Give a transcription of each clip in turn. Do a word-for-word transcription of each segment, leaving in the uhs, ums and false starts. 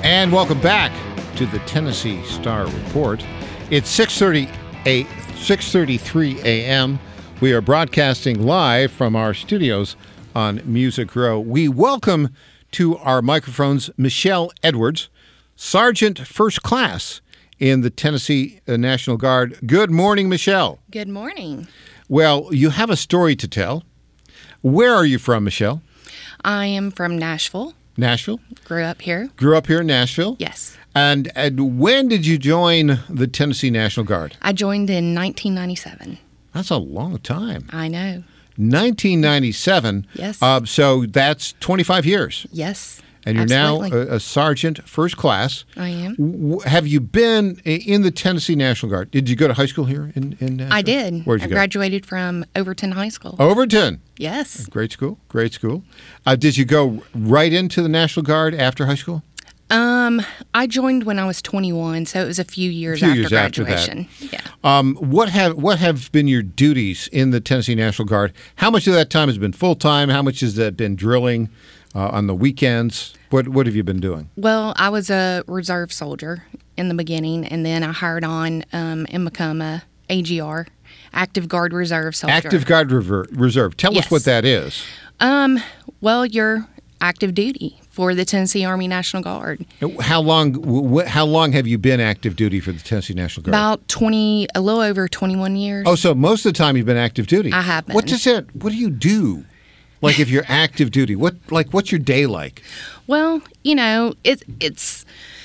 And welcome back to the Tennessee Star Report. It's six thirty, six thirty-three a.m. We are broadcasting live from our studios on Music Row. We welcome to our microphones Michelle Edwards, Sergeant First Class in the Tennessee National Guard. Good morning, Michelle. Good morning. Well, you have a story to tell. Where are you from, Michelle? I am from Nashville. Nashville? Grew up here. Grew up here in Nashville? Yes. And, and when did you join the Tennessee National Guard? I joined in nineteen ninety-seven. That's a long time. I know. nineteen ninety-seven. Yes. Uh, so that's twenty-five years. Yes. And you're absolutely. now a, a sergeant, first class. I am. W- have you been in the Tennessee National Guard? Did you go to high school here in, in Nashville? I did. Where'd you I go? graduated from Overton High School. Overton. Yes. Great school. Great school. Uh, did you go right into the National Guard after high school? Um, I joined when I was twenty-one, so it was a few years few after years after graduation. that. Yeah. Um, what have what have been your duties in the Tennessee National Guard? How much of that time has been full time? How much has that been drilling uh, on the weekends? What what have you been doing? Well, I was a reserve soldier in the beginning, and then I hired on um, and become a A G R, Active Guard Reserve Soldier. Active Guard Rever- Reserve. Tell Yes. us what that is. Um, well, you're active duty for the Tennessee Army National Guard. How long wh- how long have you been active duty for the Tennessee National Guard? About twenty, a little over twenty-one years. Oh, so most of the time you've been active duty. I have been. What does that? What do you do? Like if you're active duty, what like what's your day like? Well, you know, it, it's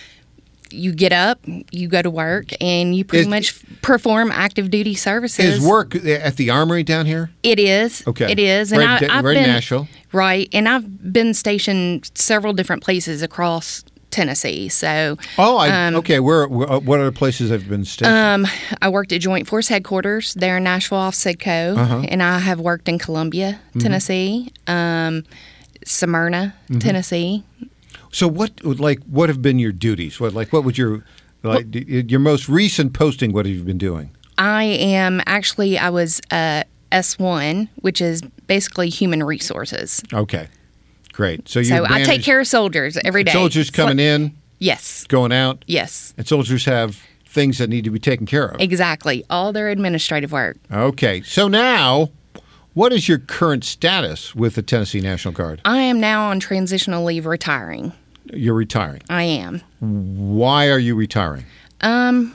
you get up, you go to work, and you pretty Is- much perform active duty services. Is work at the Armory down here? It is. Okay. It is. And Right, I, I've right in been Nashville. Right, and I've been stationed several different places across Tennessee. So, Oh, I, um, okay. Where, where? What other places have you been stationed? Um, I worked at Joint Force Headquarters there in Nashville off Sidco, Uh-huh. and I have worked in Columbia, Tennessee, um, Smyrna, Mm-hmm. Tennessee. so what? Like, what have been your duties? What, like, what would your, like, your most recent posting? What have you been doing? I am actually I was uh, S one, which is basically human resources. Okay, great. So you. So I take manage- care of soldiers every day. Soldiers coming in, Yes, going out, yes, and soldiers have things that need to be taken care of. exactly. All their administrative work. Okay, so now, what is your current status with the Tennessee National Guard? I am now on transitional leave, retiring. You're retiring. I am. Why are you retiring? Um.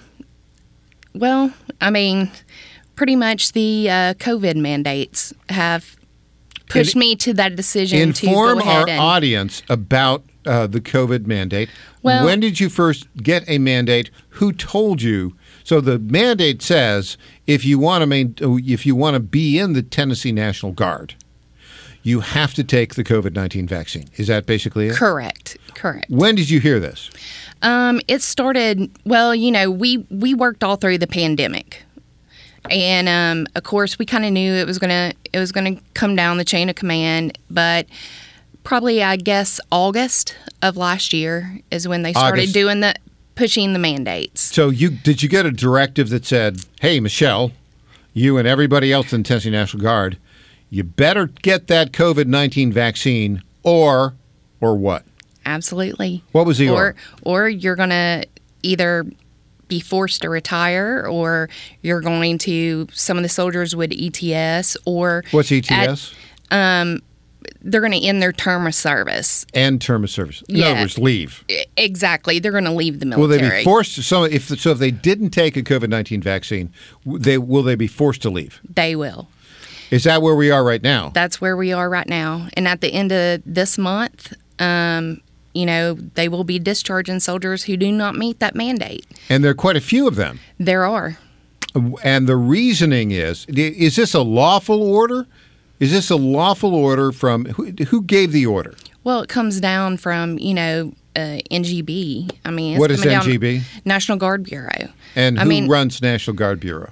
Well, I mean, pretty much the uh, COVID mandates have pushed And me to that decision Inform to go ahead our and audience about uh, the COVID mandate. Well- when did you first get a mandate? Who told you? So the mandate says if you want to main, if you want to be in the Tennessee National Guard, you have to take the COVID nineteen vaccine. Is that basically it? correct, correct. When did you hear this? Um, it started. Well, you know, we we worked all through the pandemic, and um, of course, we kind of knew it was gonna it was gonna come down the chain of command. But probably, I guess, August of last year is when they started August. doing the pushing the mandates. So you did you get a directive that said, "Hey, Michelle, you and everybody else in the Tennessee National Guard, you better get that COVID nineteen vaccine, or or what?" Absolutely. What was the or order? or you're gonna either be forced to retire, or you're going to. Some of the soldiers would E T S, or What's E T S? At, um, they're going to end their term of service. And term of service. In Yeah. other words, leave. I- Exactly. They're going to leave the Will military. they be forced? To, so if so, if they didn't take a COVID nineteen vaccine, w- they will they be forced to leave? They will. Is that where we are right now? That's where we are right now. And at the end of this month, um, you know, they will be discharging soldiers who do not meet that mandate. And there are quite a few of them. There are. And the reasoning is: is this a lawful order? Is this a lawful order from who, who gave the order? Well, it comes down from, you know, uh, N G B. I mean, it's What is coming N down- G B? National Guard Bureau. And I who mean- runs National Guard Bureau?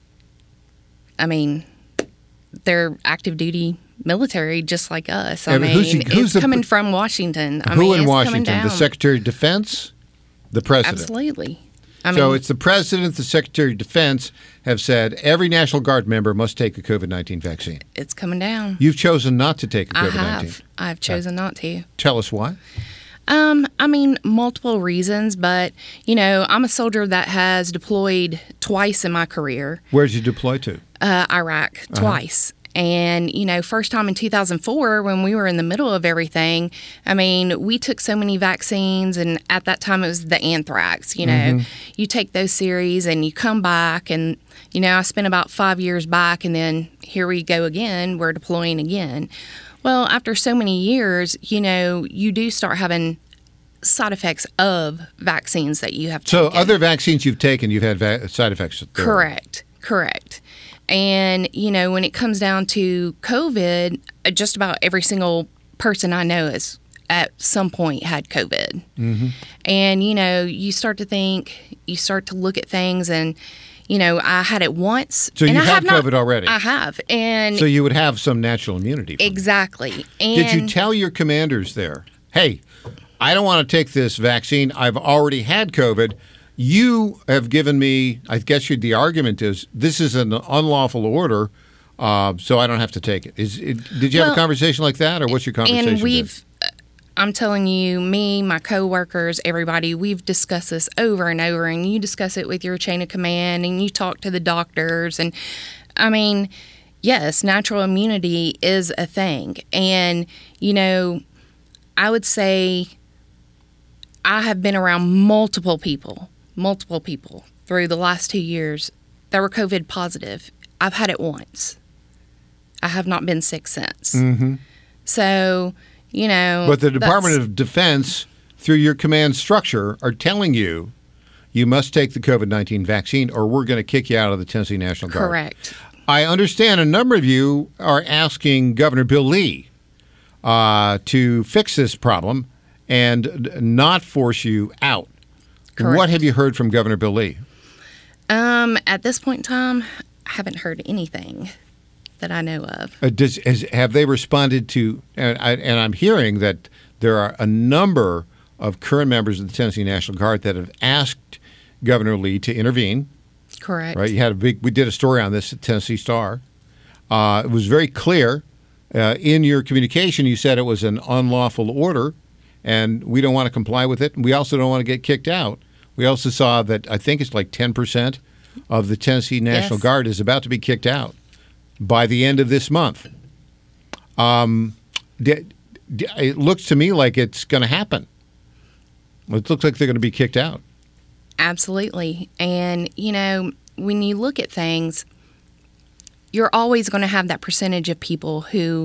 I mean, they're active duty military just like us. I Yeah, but mean, who's the- who's it's the- coming from Washington. I Who mean, in it's coming Washington? The down. Secretary of Defense? The President? Absolutely. I mean, So it's the President, the Secretary of Defense have said every National Guard member must take a COVID nineteen vaccine. it's coming down. You've chosen not to take a I COVID nineteen. have. I've chosen not to. Tell us why. Um, I mean, multiple reasons, but, you know, I'm a soldier that has deployed twice in my career. Where did you deploy to? Uh, Iraq, uh-huh. twice. And, you know, first time in two thousand four when we were in the middle of everything, I mean, we took so many vaccines, and at that time it was the anthrax, you know. Mm-hmm. You take those series and you come back, and, you know, I spent about five years back, and then here we go again, we're deploying again. Well, after so many years, you know, you do start having side effects of vaccines that you have so taken. So other vaccines you've taken, you've had va- side effects? There. Correct, correct. And, you know, when it comes down to COVID, just about every single person I know has at some point had COVID. Mm-hmm. And, you know, you start to think, you start to look at things, and, you know, I had it once. So and you I had have not, COVID already? I have. And so you would have some natural immunity from exactly. It. And did you tell your commanders there, hey, I don't want to take this vaccine. I've already had COVID. You have given me, I guess you, the argument is, this is an unlawful order, uh, so I don't have to take it. Is it, did you well, have a conversation like that, or what's your conversation? And we've, there? I'm telling you, me, my coworkers, everybody, we've discussed this over and over, and you discuss it with your chain of command, and you talk to the doctors, and I mean, yes, natural immunity is a thing, and you know, I would say I have been around multiple people. multiple people through the last two years that were COVID positive. I've had it once. I have not been sick since. Mm-hmm. So, you know. But the Department of Defense, through your command structure, are telling you you must take the COVID nineteen vaccine or we're going to kick you out of the Tennessee National Guard. Correct. I understand a number of you are asking Governor Bill Lee uh, to fix this problem and not force you out. Correct. What have you heard from Governor Bill Lee? Um, at this point in time, I haven't heard anything that I know of. Uh, does, has, have they responded to, and, I, and I'm hearing that there are a number of current members of the Tennessee National Guard that have asked Governor Lee to intervene. Correct. Right. You had a big, we did a story on this at Tennessee Star. Uh, it was very clear uh, in your communication. You said it was an unlawful order, and we don't want to comply with it. And we also don't want to get kicked out. We also saw that I think it's like ten percent of the Tennessee National yes. Guard is about to be kicked out by the end of this month. Um, d- d- it looks to me like it's going to happen. It looks like they're going to be kicked out. Absolutely. And, you know, when you look at things, you're always going to have that percentage of people who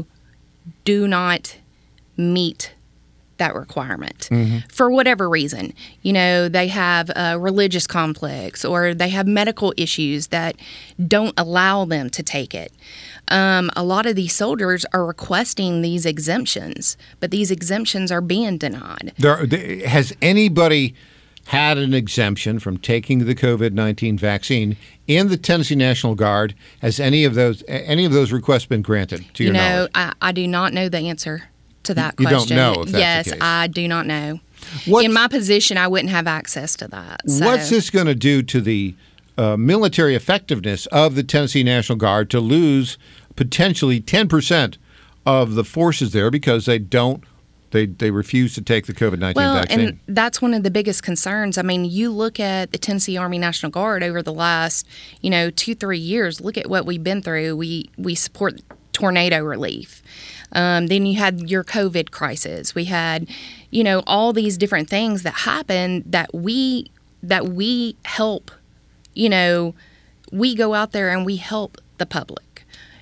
do not meet that requirement mm-hmm. for whatever reason. You know, they have a religious conflicts or they have medical issues that don't allow them to take it. Um, a lot of these soldiers are requesting these exemptions, but these exemptions are being denied. There, has anybody had an exemption from taking the COVID nineteen vaccine in the Tennessee National Guard? Has any of those any of those requests been granted, to your you know, knowledge? I, I do not know the answer to that you question. You don't know if that's yes, the case. I do not know. What's, in my position, I wouldn't have access to that. So. What's this going to do to the uh, military effectiveness of the Tennessee National Guard to lose potentially ten percent of the forces there because they don't They they refuse to take the COVID nineteen well, vaccine. And that's one of the biggest concerns. I mean, you look at the Tennessee Army National Guard over the last, you know, two, three years. Look at what we've been through. We we support tornado relief. Um, then you had your COVID crisis. We had, you know, all these different things that happened that we that we help. You know, we go out there and we help the public.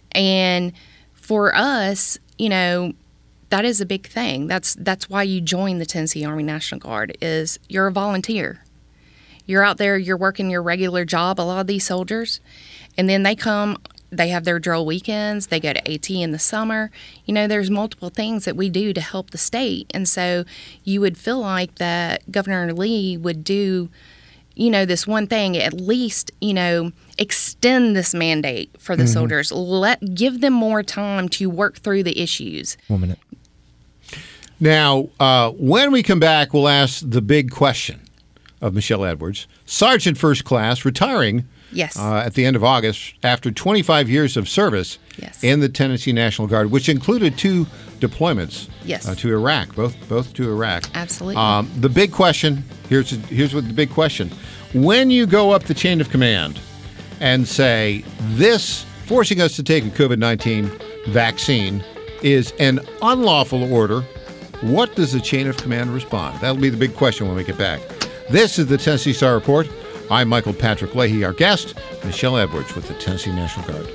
And for us, you know, that is a big thing. That's that's why you join the Tennessee Army National Guard, is you're a volunteer. You're out there, you're working your regular job, a lot of these soldiers, and then they come, they have their drill weekends, they go to AT in the summer. You know, there's multiple things that we do to help the state. And so you would feel like that Governor Lee would do, you know, this one thing, at least, you know, extend this mandate for the mm-hmm. soldiers. Let give them more time to work through the issues. One minute. Now, uh, when we come back, we'll ask the big question. of Michelle Edwards, Sergeant First Class, retiring Yes. uh, at the end of August after twenty-five years of service Yes. in the Tennessee National Guard, which included two deployments Yes. uh, to Iraq, both both to Iraq. Absolutely. Um, the big question, here's, here's what the big question. When you go up the chain of command and say, this forcing us to take a COVID nineteen vaccine is an unlawful order, what does the chain of command respond? That'll be the big question when we get back. This is the Tennessee Star Report. I'm Michael Patrick Leahy. Our guest, Michelle Edwards with the Tennessee National Guard.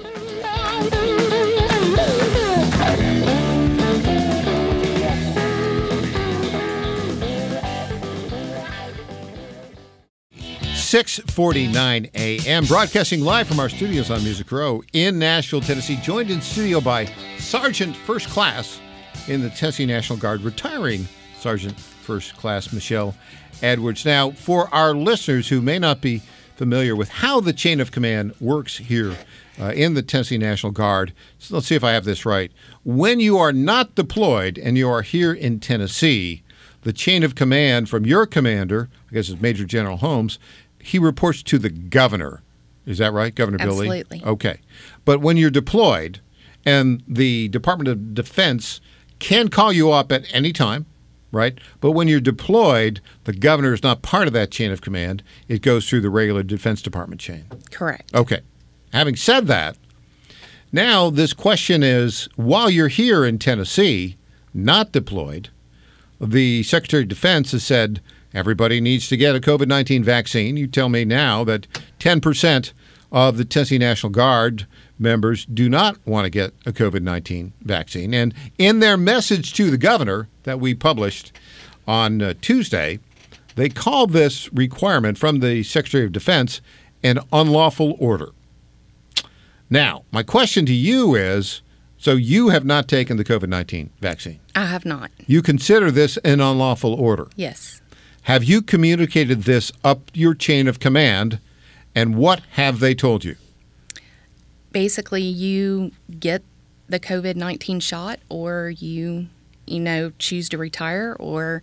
six forty-nine a.m. Broadcasting live from our studios on Music Row in Nashville, Tennessee. Joined in studio by Sergeant First Class in the Tennessee National Guard, retiring Sergeant First Class Michelle Edwards. Now, for our listeners who may not be familiar with how the chain of command works here uh, in the Tennessee National Guard, so let's see if I have this right. When you are not deployed and you are here in Tennessee, the chain of command from your commander, I guess it's Major General Holmes, he reports to the governor. Is that right, Governor Billy? Absolutely. Okay. But when you're deployed, and the Department of Defense can call you up at any time, right? But when you're deployed, the governor is not part of that chain of command. It goes through the regular Defense Department chain. Correct. Okay. Having said that, now this question is, while you're here in Tennessee, not deployed, the Secretary of Defense has said everybody needs to get a COVID nineteen vaccine. You tell me now that ten percent of the Tennessee National Guard members do not want to get a COVID nineteen vaccine. And in their message to the governor that we published on uh, Tuesday, they called this requirement from the Secretary of Defense an unlawful order. Now, my question to you is, so you have not taken the COVID nineteen vaccine? I have not. You consider this an unlawful order? Yes. Have you communicated this up your chain of command, and what have they told you? Basically, you get the COVID nineteen shot, or you, you know, choose to retire, or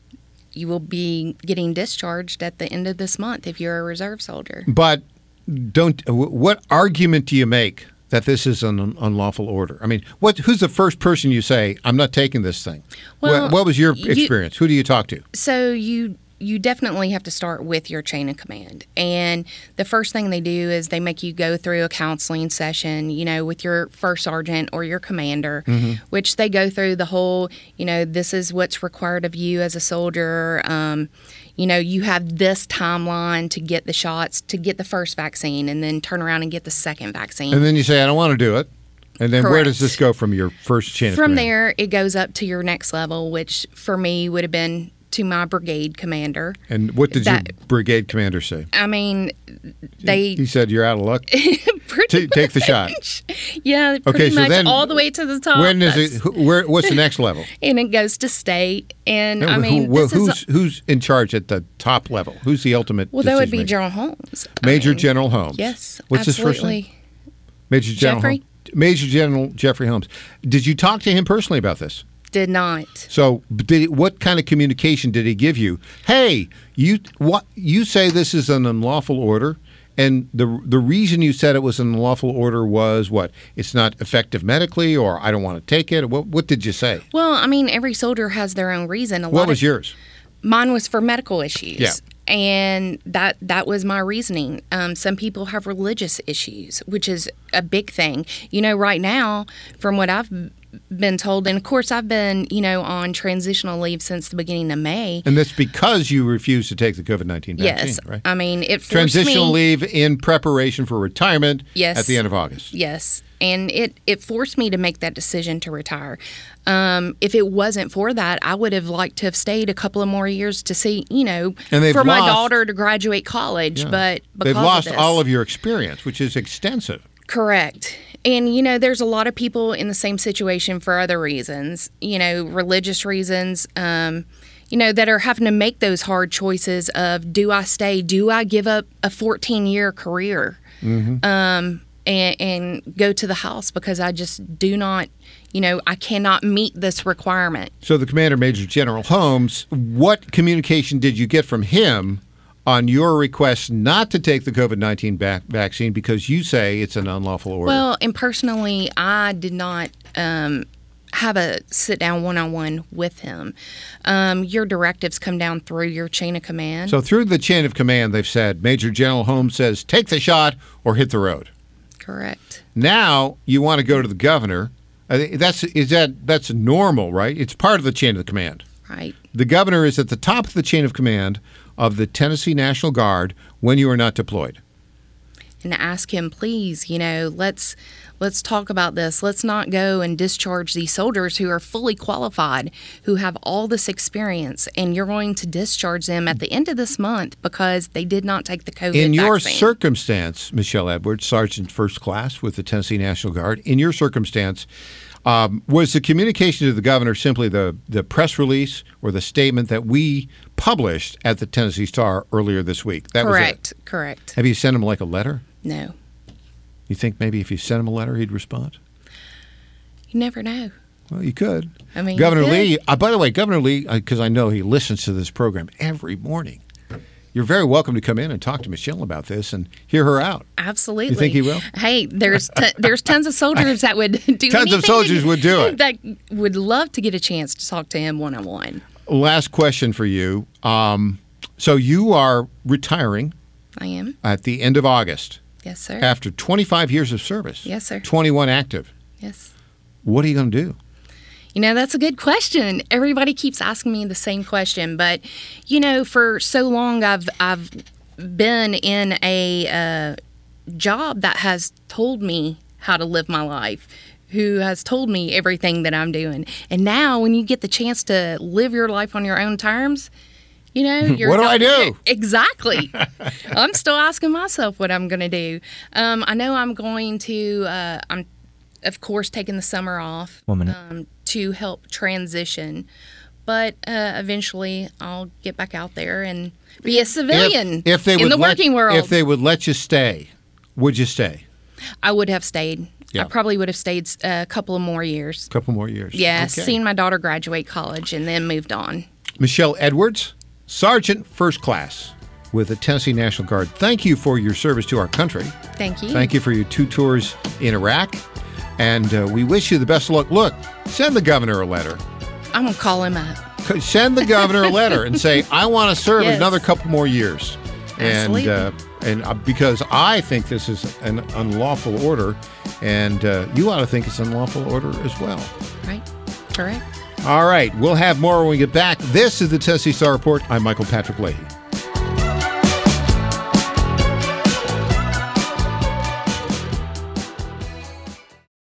you will be getting discharged at the end of this month if you're a reserve soldier. But don't. What argument do you make that this is an unlawful order? I mean, what? Who's the first person you say, I'm not taking this thing? Well, what, what was your you- experience? Who do you talk to? So you you definitely have to start with your chain of command. And the first thing they do is they make you go through a counseling session, you know, with your first sergeant or your commander, Mm-hmm. which they go through the whole, you know, this is what's required of you as a soldier. Um, you know, you have this timeline to get the shots, to get the first vaccine, and then turn around and get the second vaccine. And then you say, I don't want to do it. And then where Correct. does this go from your first chain of From command? there, it goes up to your next level, which for me would have been to my brigade commander. And what did that- your brigade commander say? I mean, they He said, you're out of luck. pretty Ta- take the shot. much- Yeah, pretty Okay, so much then all the way to the top. When is That's- it? Who, where? What's the next level? And it goes to state. And I Who- mean, who- this who's is who's in charge at the top level? Who's the ultimate? well, that would be decision-maker? General Holmes. I Major mean, General Holmes. Yes, What's his first absolutely. name? Major General Jeffrey. Holmes. Major General Jeffrey Holmes. Did you talk to him personally about this? Did not. So, did, what kind of communication did he give you? Hey, you what you say this is an unlawful order, and the the reason you said it was an unlawful order was what? It's not effective medically, or I don't want to take it. What what did you say? Well, I mean, every soldier has their own reason. A What lot was of, yours? Mine was for medical issues. Yeah. And that that was my reasoning. Um, some people have religious issues, which is a big thing. You know, right now, from what I've been told, and of course I've been, you know, on transitional leave since the beginning of May. And that's because you refused to take the COVID nineteen vaccine, Yes. right? I mean, it forced Transitional me. leave in preparation for retirement Yes. at the end of August. Yes. And it, it forced me to make that decision to retire. Um, if it wasn't for that, I would have liked to have stayed a couple of more years to see, you know, And they've for my lost- daughter to graduate college. Yeah. But because They've lost of this, all of your experience, which is extensive. Correct. And, you know, there's a lot of people in the same situation for other reasons, you know, religious reasons, um, you know, that are having to make those hard choices of, do I stay? Do I give up a fourteen-year career Mm-hmm. um, and, and go to the house because I just do not, you know, I cannot meet this requirement? So the commander, Major General Holmes, what communication did you get from him on your request not to take the COVID nineteen bac- vaccine because you say it's an unlawful order. Well, and personally, I did not um, have a sit-down one-on-one with him. Um, your directives come down through your chain of command. So through the chain of command, they've said, Major General Holmes says, take the shot or hit the road. Correct. Now you want to go to the governor. I think That's is that that's normal, right? It's part of the chain of command. Right. The governor is at the top of the chain of command of the Tennessee National Guard when you are not deployed. And ask him, please, you know, let's let's talk about this. Let's not go and discharge these soldiers who are fully qualified, who have all this experience, and you're going to discharge them at the end of this month because they did not take the COVID In your vaccine. circumstance, Michelle Edwards, Sergeant First Class with the Tennessee National Guard, in your circumstance, um, was the communication to the governor simply the, the press release or the statement that we published at the Tennessee Star earlier this week? That Correct. was it. Correct. Have you sent him like a letter? No. You think maybe if you sent him a letter, he'd respond? You never know. Well, you could. I mean, Governor you could. Lee, uh, by the way, Governor Lee, because I know he listens to this program every morning. You're very welcome to come in and talk to Michelle about this and hear her out. Absolutely. You think he will? Hey, there's t- there's tons of soldiers that would do Tons of anything soldiers would do it. That would love to get a chance to talk to him one on one. Last question for you. Um, so you are retiring I am. at the end of August Yes, sir. after twenty-five years of service. Yes, sir. twenty-one active. Yes. What are you going to do? You know, that's a good question. Everybody keeps asking me the same question, but you know, for so long I've I've been in a uh, job that has told me how to live my life, who has told me everything that I'm doing. And now when you get the chance to live your life on your own terms, you know, you're What do not- I do? Exactly. I'm still asking myself what I'm going to do. Um, I know I'm going to, uh, I'm, of course, taking the summer off One minute. um, to help transition. But uh, eventually I'll get back out there and be a civilian If, if they in would the let, working world. If they would let you stay, would you stay? I would have stayed. Yeah. I probably would have stayed a couple of more years. A couple more years. Yeah, Okay. seen my daughter graduate college and then moved on. Michelle Edwards, Sergeant First Class with the Tennessee National Guard. Thank you for your service to our country. Thank you. Thank you for your two tours in Iraq. And uh, we wish you the best of luck. Look, send the governor a letter. I'm going to call him up. Send the governor a letter and say, I want to serve Yes. another couple more years. Absolutely. And, uh, and uh, because I think this is an unlawful order, and uh, you ought to think it's an unlawful order as well. Right? Correct. All right, we'll have more when we get back. This is the Tennessee Star Report. I'm Michael Patrick Leahy.